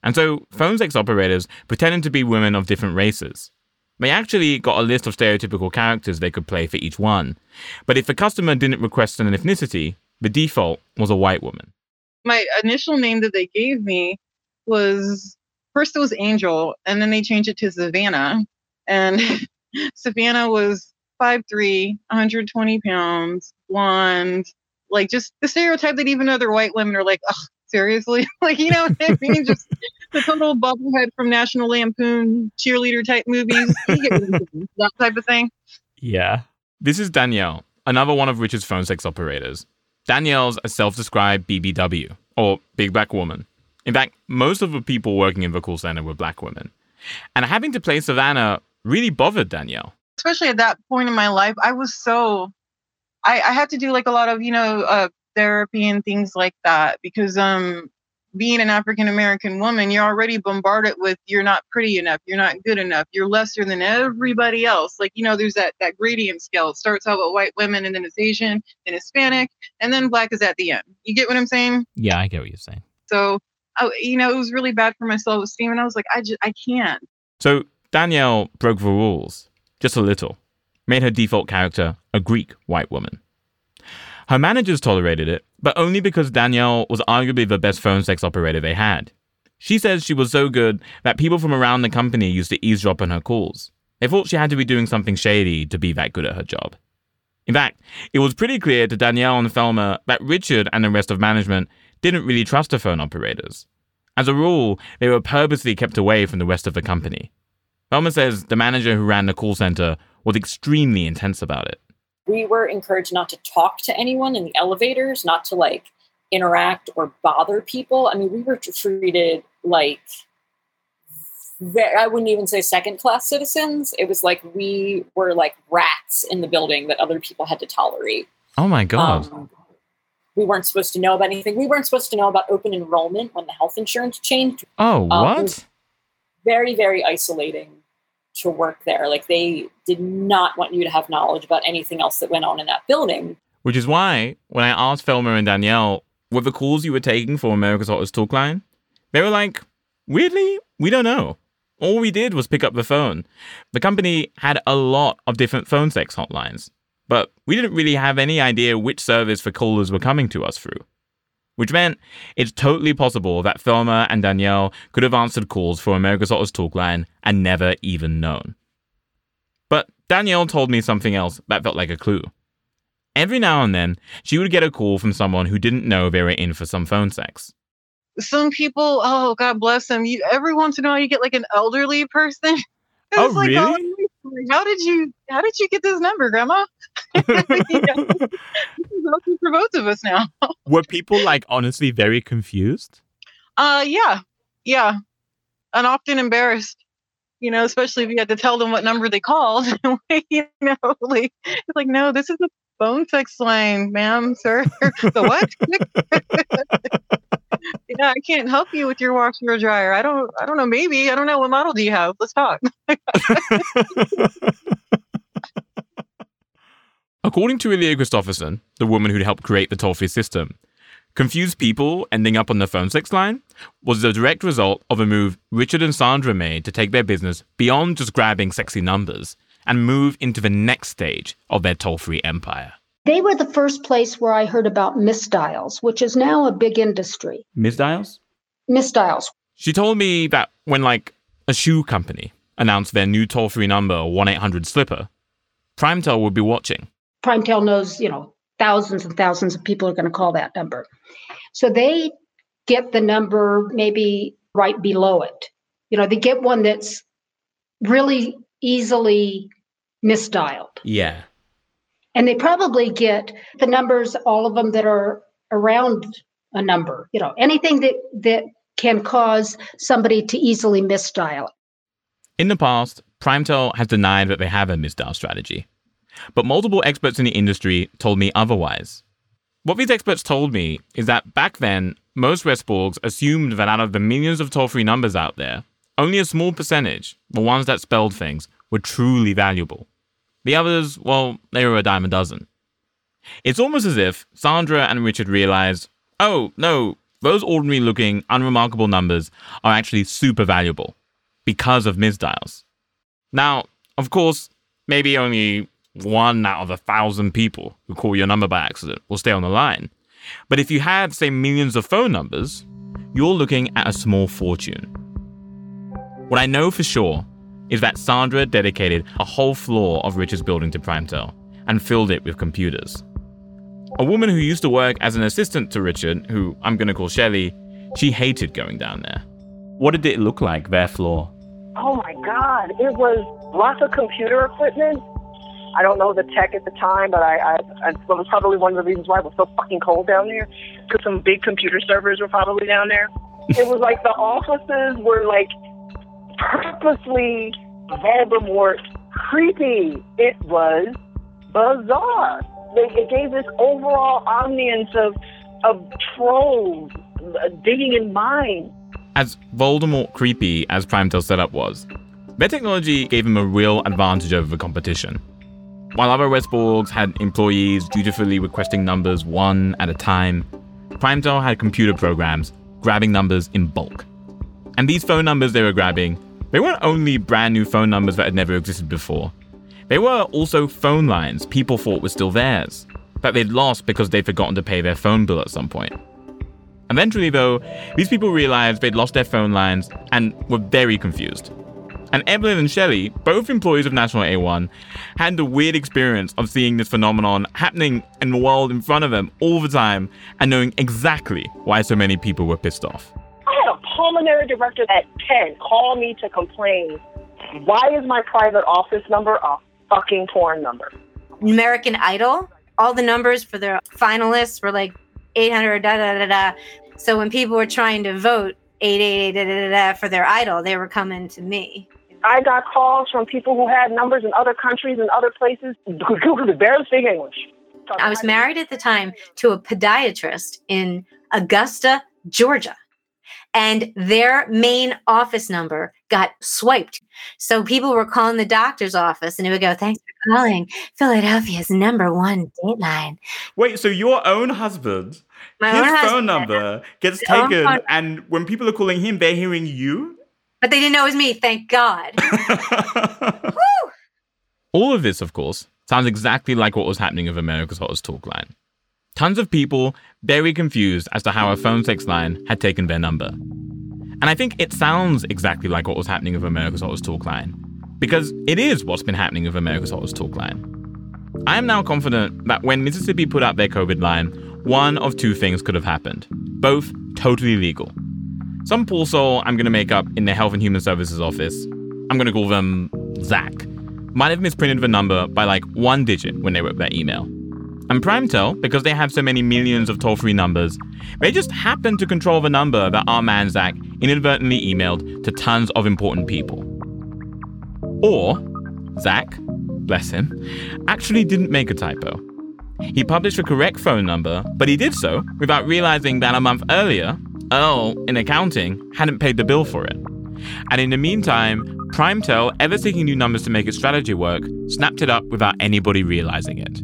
S4: And so phone sex operators pretended to be women of different races. They actually got a list of stereotypical characters they could play for each one. But if a customer didn't request an ethnicity, the default was a white woman.
S3: My initial name that they gave me was, first it was Angel, and then they changed it to Savannah. And Savannah was 5'3", 120 pounds, blonde, like just the stereotype that even other white women are like, ugh, seriously? Like, you know what I mean? Just the total bubblehead from National Lampoon cheerleader type movies. That type of thing.
S4: Yeah. This is Danielle, another one of Richard's phone sex operators. Danielle's a self-described BBW, or big black woman. In fact, most of the people working in the call center were black women. And having to play Savannah really bothered Danielle.
S3: Especially at that point in my life, I was so... I had to do like a lot of, therapy and things like that because being an African-American woman, you're already bombarded with you're not pretty enough, you're not good enough, you're lesser than everybody else. Like, there's that gradient scale. It starts out with white women, and then it's Asian, then Hispanic, and then black is at the end. You get what I'm saying?
S4: Yeah, I get what you're saying.
S3: So, it was really bad for my self-esteem, and I was like, I can't.
S4: So Danielle broke the rules, just a little, made her default character a Greek white woman. Her managers tolerated it, but only because Danielle was arguably the best phone sex operator they had. She says she was so good that people from around the company used to eavesdrop on her calls. They thought she had to be doing something shady to be that good at her job. In fact, it was pretty clear to Danielle and Thelma that Richard and the rest of management didn't really trust the phone operators. As a rule, they were purposely kept away from the rest of the company. Thelma says the manager who ran the call center was extremely intense about it.
S21: We were encouraged not to talk to anyone in the elevators, not to interact or bother people. I mean, we were treated like, I wouldn't even say second-class citizens. It was like we were like rats in the building that other people had to tolerate.
S4: Oh my God.
S21: We weren't supposed to know about anything. We weren't supposed to know about open enrollment when the health insurance changed.
S4: Oh, what?
S21: It was very, very isolating to work there. Like, they did not want you to have knowledge about anything else that went on in that building.
S4: Which is why, when I asked Thelma and Danielle what the calls you were taking for America's Hottest Talk Line, they were like, weirdly, we don't know. All we did was pick up the phone. The company had a lot of different phone sex hotlines, but we didn't really have any idea which service the callers were coming to us through. Which meant it's totally possible that Thelma and Danielle could have answered calls for America's Hottest Talk Line and never even known. But Danielle told me something else that felt like a clue. Every now and then, she would get a call from someone who didn't know they were in for some phone sex.
S3: Some people, oh, God bless them. Every once in a while, you get like an elderly person.
S4: Oh, really?
S3: How did you get this number, Grandma? This is helpful for both of us now.
S4: Were people honestly very confused?
S3: Yeah, and often embarrassed. Especially if you had to tell them what number they called. It's like, no, this is a phone sex line, ma'am, sir. The what? Yeah, I can't help you with your washer or dryer. I don't know. Maybe. I don't know. What model do you have? Let's talk.
S4: According to Ilya Christopherson, the woman who helped create the toll-free system, confused people ending up on the phone sex line was the direct result of a move Richard and Sandra made to take their business beyond just grabbing sexy numbers and move into the next stage of their toll-free empire.
S20: They were the first place where I heard about misdials, which is now a big industry.
S4: Misdials?
S20: Misdials.
S4: She told me that when a shoe company announced their new toll-free number 1-800-SLIPPER, Primetel would be watching.
S20: Primetel knows, thousands and thousands of people are going to call that number. So they get the number maybe right below it. They get one that's really easily misdialed.
S4: Yeah.
S20: And they probably get the numbers, all of them that are around a number, anything that can cause somebody to easily misdial.
S4: In the past, Primetel has denied that they have a misdial strategy. But multiple experts in the industry told me otherwise. What these experts told me is that back then, most Resborgs assumed that out of the millions of toll-free numbers out there, only a small percentage, the ones that spelled things, were truly valuable. The others, well, they were a dime a dozen. It's almost as if Sandra and Richard realized, oh, no, those ordinary-looking, unremarkable numbers are actually super valuable because of misdials. Now, of course, maybe only 1 out of 1,000 people who call your number by accident will stay on the line. But if you had, say, millions of phone numbers, you're looking at a small fortune. What I know for sure is that Sandra dedicated a whole floor of Richard's building to Primetel and filled it with computers. A woman who used to work as an assistant to Richard, who I'm going to call Shelley, she hated going down there. What did it look like, their floor?
S6: Oh my God, it was lots of computer equipment. I don't know the tech at the time, but I that was probably one of the reasons why it was so fucking cold down there, because some big computer servers were probably down there. It was like the offices were like purposely Voldemort creepy. It was bizarre. It gave this overall ambience of trolls digging in mines.
S4: As Voldemort creepy as Primetel's setup was, their technology gave them a real advantage over the competition. While other Resborgs had employees dutifully requesting numbers one at a time, Primetel had computer programs grabbing numbers in bulk. And these phone numbers they were grabbing, they weren't only brand new phone numbers that had never existed before. They were also phone lines people thought were still theirs, that they'd lost because they'd forgotten to pay their phone bill at some point. Eventually, though, these people realized they'd lost their phone lines and were very confused. And Evelyn and Shelley, both employees of National A1, had the weird experience of seeing this phenomenon happening in the world in front of them all the time and knowing exactly why so many people were pissed off.
S6: I had a pulmonary director at 10 call me to complain. Why is my private office number a fucking porn number?
S18: American Idol, all the numbers for their finalists were like 800 da da da da. So when people were trying to vote 888 da da da for their idol, they were coming to me.
S6: I got calls from people who had numbers in other countries and other places who could barely speak English.
S18: I was married at the time to a podiatrist in Augusta, Georgia. And their main office number got swiped. So people were calling the doctor's office and it would go, "Thanks for calling Philadelphia's #1 Dateline."
S4: Wait, so your own husband, his phone number gets taken, and when people are calling him, they're hearing you?
S18: But they didn't know it was me, thank God. Woo!
S4: All of this, of course, sounds exactly like what was happening with America's Hottest Talk Line. Tons of people very confused as to how a phone sex line had taken their number. And I think it sounds exactly like what was happening with America's Hottest Talk Line, because it is what's been happening with America's Hottest Talk Line. I am now confident that when Mississippi put out their COVID line, one of two things could have happened, both totally legal. Some poor soul I'm going to make up in the Health and Human Services office, I'm going to call them Zach, might have misprinted the number by like 1 digit when they wrote their email. And Primetel, because they have so many millions of toll-free numbers, they just happen to control the number that our man Zach inadvertently emailed to tons of important people. Or, Zach, bless him, actually didn't make a typo. He published the correct phone number, but he did so without realizing that a month earlier, Earl, in accounting, hadn't paid the bill for it. And in the meantime, Primetel, ever seeking new numbers to make its strategy work, snapped it up without anybody realizing it.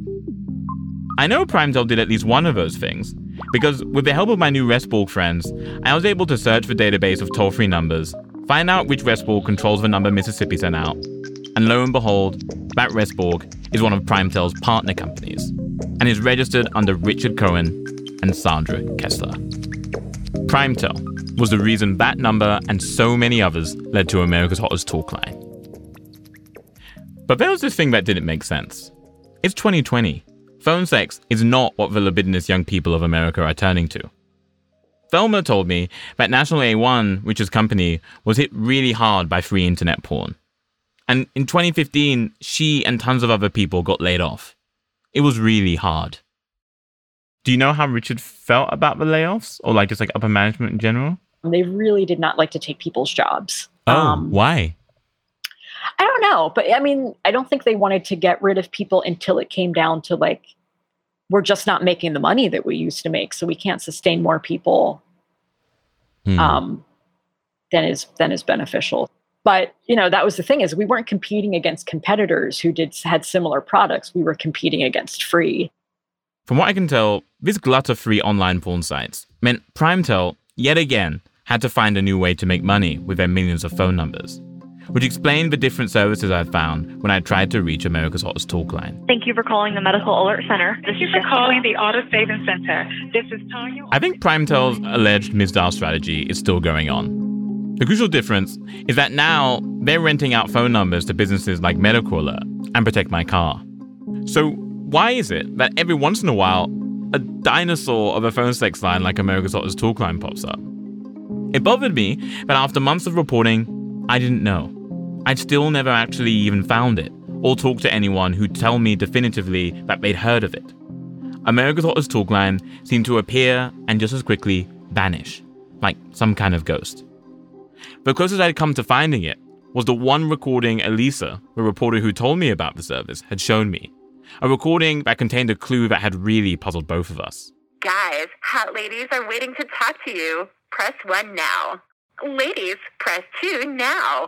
S4: I know Primetel did at least one of those things, because with the help of my new Resborg friends, I was able to search the database of toll-free numbers, find out which Resborg controls the number Mississippi sent out, and lo and behold, that Resborg is one of Primetel's partner companies, and is registered under Richard Cohen and Sandra Kessler. Primetel was the reason that number and so many others led to America's Hottest Talk Line. But there was this thing that didn't make sense. It's 2020. Phone sex is not what the libidinous young people of America are turning to. Thelma told me that National A1, Richard's company, was hit really hard by free internet porn. And in 2015, she and tons of other people got laid off. It was really hard. Do you know how Richard felt about the layoffs? Or like just like upper management in general?
S21: They really did not like to take people's jobs.
S4: Oh, why?
S21: I don't know. But I mean, I don't think they wanted to get rid of people until it came down to like, we're just not making the money that we used to make. So we can't sustain more people than is beneficial. But, you know, that was the thing is we weren't competing against competitors who had similar products. We were competing against free.
S4: From what I can tell, this glut of free online porn sites meant PrimeTel, yet again, had to find a new way to make money with their millions of phone numbers, which explained the different services I found when I tried to reach America's Hottest Talk Line.
S10: Thank you for calling the Medical Alert Center.
S11: Thank you for calling the Auto Savings Center. This is Tanya.
S4: I think PrimeTel's alleged misdial strategy is still going on. The crucial difference is that now they're renting out phone numbers to businesses like Medical Alert and Protect My Car. So why is it that every once in a while, a dinosaur of a phone sex line like America's Hottest Talk Line pops up? It bothered me that after months of reporting, I didn't know. I'd still never actually even found it or talked to anyone who'd tell me definitively that they'd heard of it. America's Hottest Talk Line seemed to appear and just as quickly vanish, like some kind of ghost. The closest I'd come to finding it was the one recording Elisa, the reporter who told me about the service, had shown me. A recording that contained a clue that had really puzzled both of us.
S5: Guys, hot ladies are waiting to talk to you. Press 1 now. Ladies, press 2 now.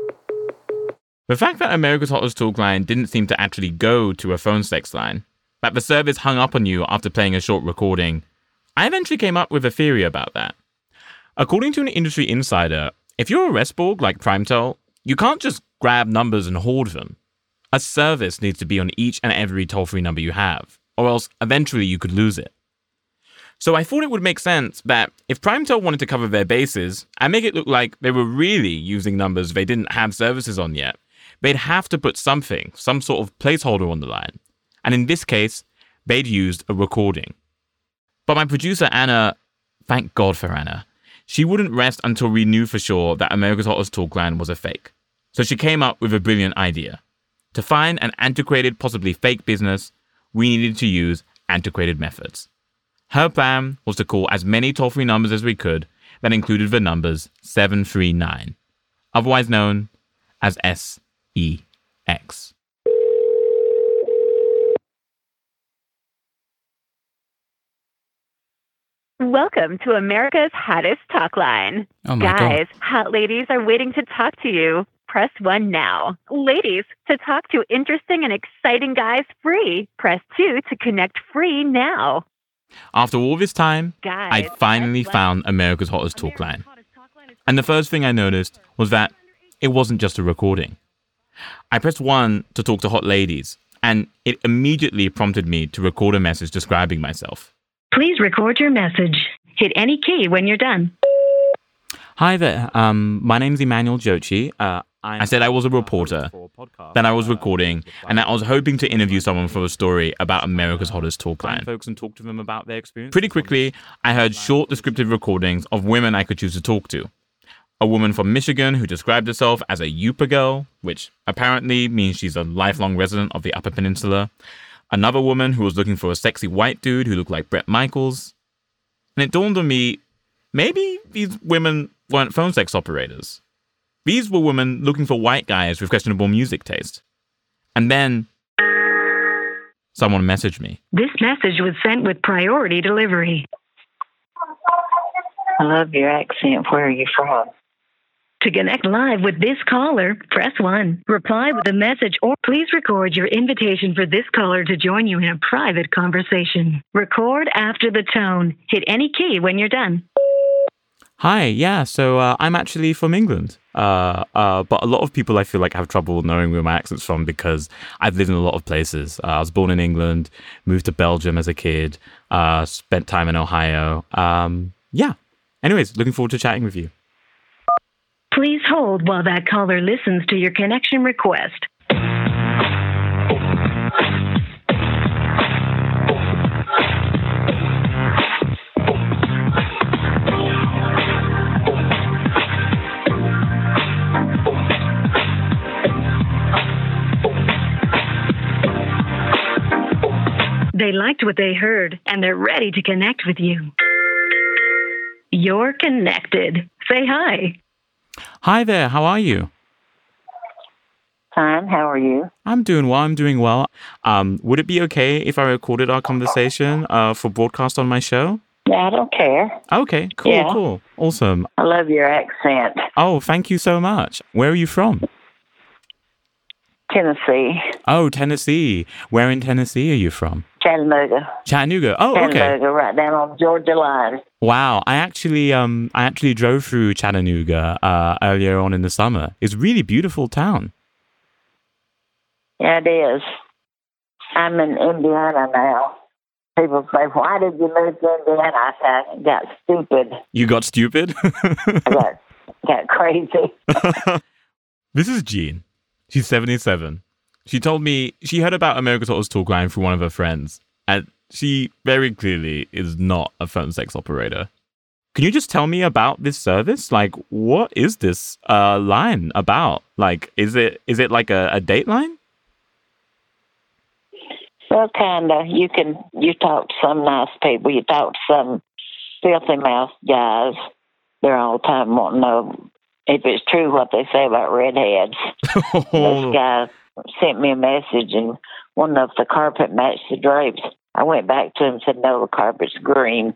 S4: The fact that America's Hottest Talk Line didn't seem to actually go to a phone sex line, that the service hung up on you after playing a short recording, I eventually came up with a theory about that. According to an industry insider, if you're a Resborg like PrimeTel, you can't just grab numbers and hoard them. A service needs to be on each and every toll-free number you have, or else eventually you could lose it. So I thought it would make sense that if PrimeTel wanted to cover their bases and make it look like they were really using numbers they didn't have services on yet, they'd have to put something, some sort of placeholder on the line. And in this case, they'd used a recording. But my producer Anna, thank God for Anna, she wouldn't rest until we knew for sure that America's Hottest Talk Line was a fake. So she came up with a brilliant idea. To find an antiquated, possibly fake business, we needed to use antiquated methods. Her plan was to call as many toll-free numbers as we could that included the numbers 739, otherwise known as SEX.
S22: Welcome to America's Hottest Talk Line.
S23: Oh my
S22: Guys,
S23: God.
S22: hot ladies are waiting to talk to you. Press 1 now. Ladies, to talk to interesting and exciting guys free. Press 2 to connect free now.
S4: After all this time,
S22: Guys,
S4: I finally found America's Hottest Talk Line. And the first thing I noticed was that it wasn't just a recording. I pressed 1 to talk to hot ladies, and it immediately prompted me to record a message describing myself.
S13: Please record your message. Hit any key when you're done.
S4: Hi there, my name's Emmanuel Jochi. I said I was a reporter, that I was recording, and that I was hoping to interview someone for a story about America's Hottest Talk Line. Folks and talk to them about their experience. Pretty quickly, I heard short descriptive recordings of women I could choose to talk to. A woman from Michigan who described herself as a Yupa girl, which apparently means she's a lifelong resident of the Upper Peninsula. Another woman who was looking for a sexy white dude who looked like Bret Michaels. And it dawned on me, maybe these women weren't phone sex operators. These were women looking for white guys with questionable music taste. And then someone messaged me.
S13: This message was sent with priority delivery.
S24: I love your accent. Where are you from?
S13: To connect live with this caller, press 1. Reply with a message or please record your invitation for this caller to join you in a private conversation. Record after the tone. Hit any key when you're done.
S4: Hi, yeah, so I'm actually from England. But a lot of people I feel like have trouble knowing where my accent's from because I've lived in a lot of places. I was born in England, moved to Belgium as a kid, spent time in Ohio. Yeah. Anyways, looking forward to chatting with you.
S13: Please hold while that caller listens to your connection request. They liked what they heard, and they're ready to connect with you. You're connected. Say hi.
S4: Hi there, how are you?
S24: Fine, how are you?
S4: I'm doing well. Would it be okay if I recorded our conversation for broadcast on my show?
S24: Yeah, I don't care.
S4: Okay, cool,
S24: Yeah.
S4: cool. Awesome.
S24: I love your accent.
S4: Oh, thank you so much. Where are you from?
S24: Tennessee.
S4: Oh, Tennessee. Where in Tennessee are you from?
S24: Chattanooga.
S4: Chattanooga. Oh,
S24: Chattanooga,
S4: okay.
S24: right down on Georgia line.
S4: Wow. I actually drove through Chattanooga earlier on in the summer. It's a really beautiful town.
S24: Yeah, it is. I'm in Indiana now. People say, why did you move to Indiana? I said, I got stupid.
S4: You got stupid?
S24: I got crazy.
S4: This is Jean. She's 77. She told me she heard about America's Hottest Talk Line through one of her friends, and she very clearly is not a phone sex operator. Can you just tell me about this service? Like, what is this line about? Like, is it like a date line?
S24: Well, kinda. You talk to some nice people. You talk to some filthy mouth guys. They're all the time wanting to know if it's true what they say about redheads. This guy sent me a message and wanted to know if the carpet matched the drapes. I went back to him and said, no, the carpet's green.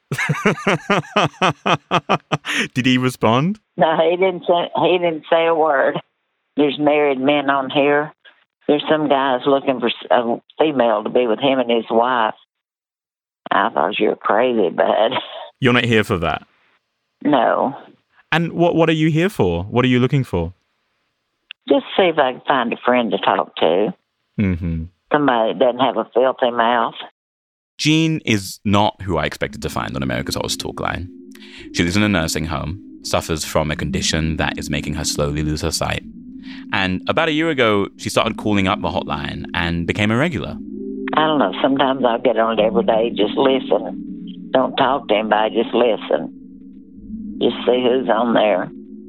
S4: Did he respond?
S24: No, he didn't say a word. There's married men on here. There's some guys looking for a female to be with him and his wife. I thought you were crazy, bud.
S4: You're not here for that?
S24: No.
S4: And what are you here for? What are you looking for?
S24: Just see if I can find a friend to talk to.
S4: Mm-hmm.
S24: Somebody that doesn't have a filthy mouth.
S1: Jean is not who I expected to find on America's Hottest Talk Line. She lives in a nursing home, suffers from a condition that is making her slowly lose her sight. And about a year ago, she started calling up the hotline and became a regular.
S24: I don't know. Sometimes I'll get on it every day, just listen. Don't talk to anybody, just listen. Just see who's on there.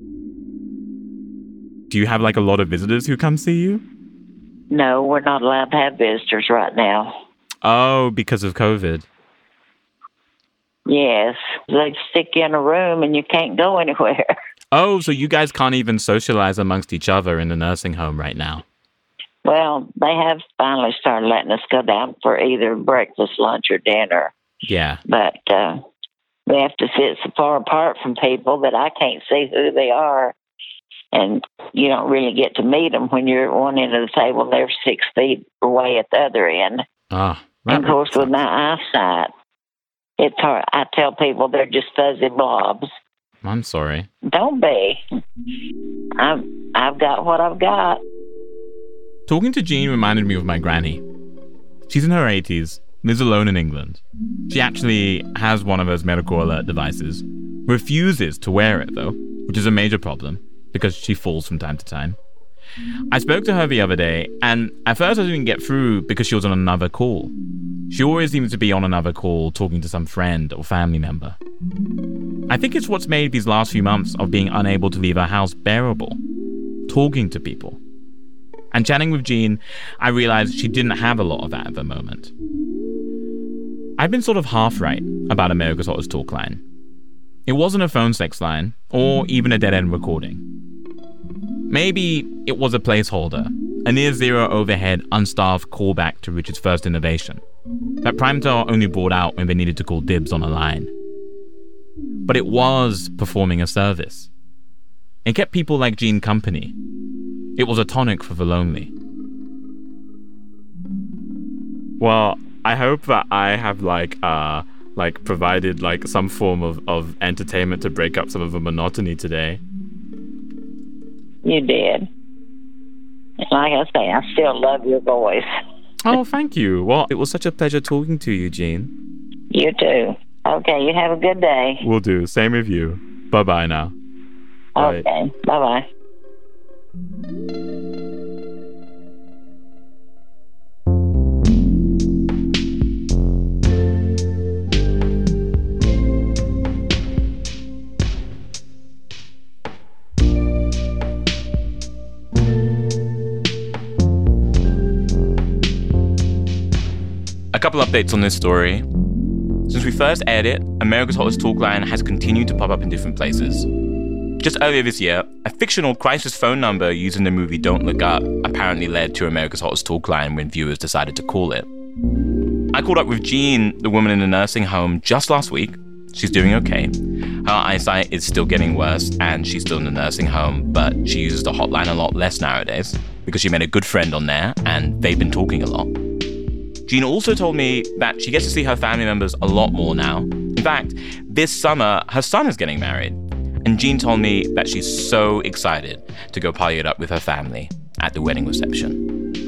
S4: Do you have like a lot of visitors who come see you?
S24: No, we're not allowed to have visitors right now.
S4: Oh, because of COVID.
S24: Yes. They stick you in a room and you can't go anywhere.
S4: Oh, so you guys can't even socialize amongst each other in the nursing home right now?
S24: Well, they have finally started letting us go down for either breakfast, lunch, or dinner.
S4: Yeah.
S24: But we have to sit so far apart from people that I can't see who they are. And you don't really get to meet them when you're at one end of the table and they're 6 feet away at the other end.
S4: Ah.
S24: And of course, with my eyesight, it's hard. I tell people they're just fuzzy blobs.
S4: I'm sorry.
S24: Don't be. I've got what I've got.
S4: Talking to Jean reminded me of my granny. She's in her 80s, lives alone in England. She actually has one of those medical alert devices. Refuses to wear it, though, which is a major problem because she falls from time to time. I spoke to her the other day, and at first I didn't get through because she was on another call. She always seems to be on another call talking to some friend or family member. I think it's what's made these last few months of being unable to leave her house bearable. Talking to people. And chatting with Jean, I realized she didn't have a lot of that at the moment. I've been sort of half right about America's Hottest Talk Line. It wasn't a phone sex line, or even a dead-end recording. Maybe it was a placeholder, a near-zero overhead, unstaffed callback to Richard's first innovation that Primetel only brought out when they needed to call dibs on a line. But it was performing a service. It kept people like Jean company. It was a tonic for the lonely. Well, I hope that I have provided some form of entertainment to break up some of the monotony today.
S24: You did. Like I say, I still love your voice.
S4: Oh, thank you. Well, it was such a pleasure talking to you, Jean.
S24: You too. Okay, you have a good day.
S4: Will do. Same with you. Bye-bye now.
S24: Okay, bye-bye.
S1: A couple updates on this story. Since we first aired it, America's Hottest Talk Line has continued to pop up in different places. Just earlier this year, a fictional crisis phone number used in the movie Don't Look Up apparently led to America's Hottest Talk Line when viewers decided to call it. I called up with Jean, the woman in the nursing home, just last week. She's doing okay. Her eyesight is still getting worse, and she's still in the nursing home, but she uses the hotline a lot less nowadays. because she made a good friend on there and they've been talking a lot. Jean also told me that she gets to see her family members a lot more now. In fact, this summer, her son is getting married. And Jean told me that she's so excited to go party it up with her family at the wedding reception.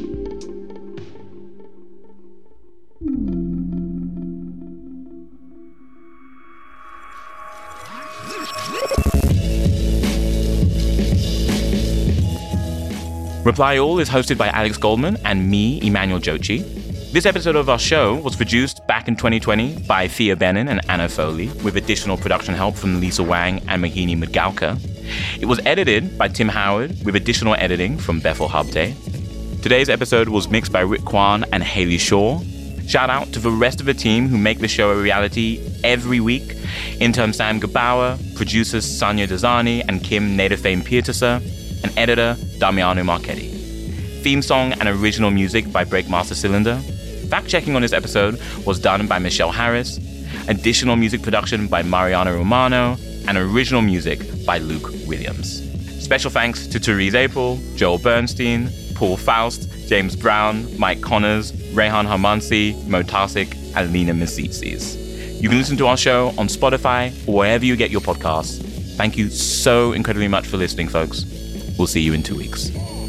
S1: Reply All is hosted by Alex Goldman and me, Emmanuel Jochi. This episode of our show was produced back in 2020 by Thea Benin and Anna Foley, with additional production help from Lisa Wang and Mahini Mudgalka. It was edited by Tim Howard, with additional editing from Bethel Habte. Today's episode was mixed by Rick Kwan and Haley Shaw. Shout out to the rest of the team who make the show a reality every week. Intern Sam Gabauer, producers Sanya Dazani and Kim Nadafame Pieterse, and editor Damiano Marchetti. Theme song and original music by Breakmaster Cylinder. Fact-checking on this episode was done by Michelle Harris. Additional music production by Mariana Romano. And original music by Luke Williams. Special thanks to Therese April, Joel Bernstein, Paul Faust, James Brown, Mike Connors, Rehan Harmansi, Mo Tarsik, and Lena Misitsis. You can listen to our show on Spotify or wherever you get your podcasts. Thank you so incredibly much for listening, folks. We'll see you in 2 weeks.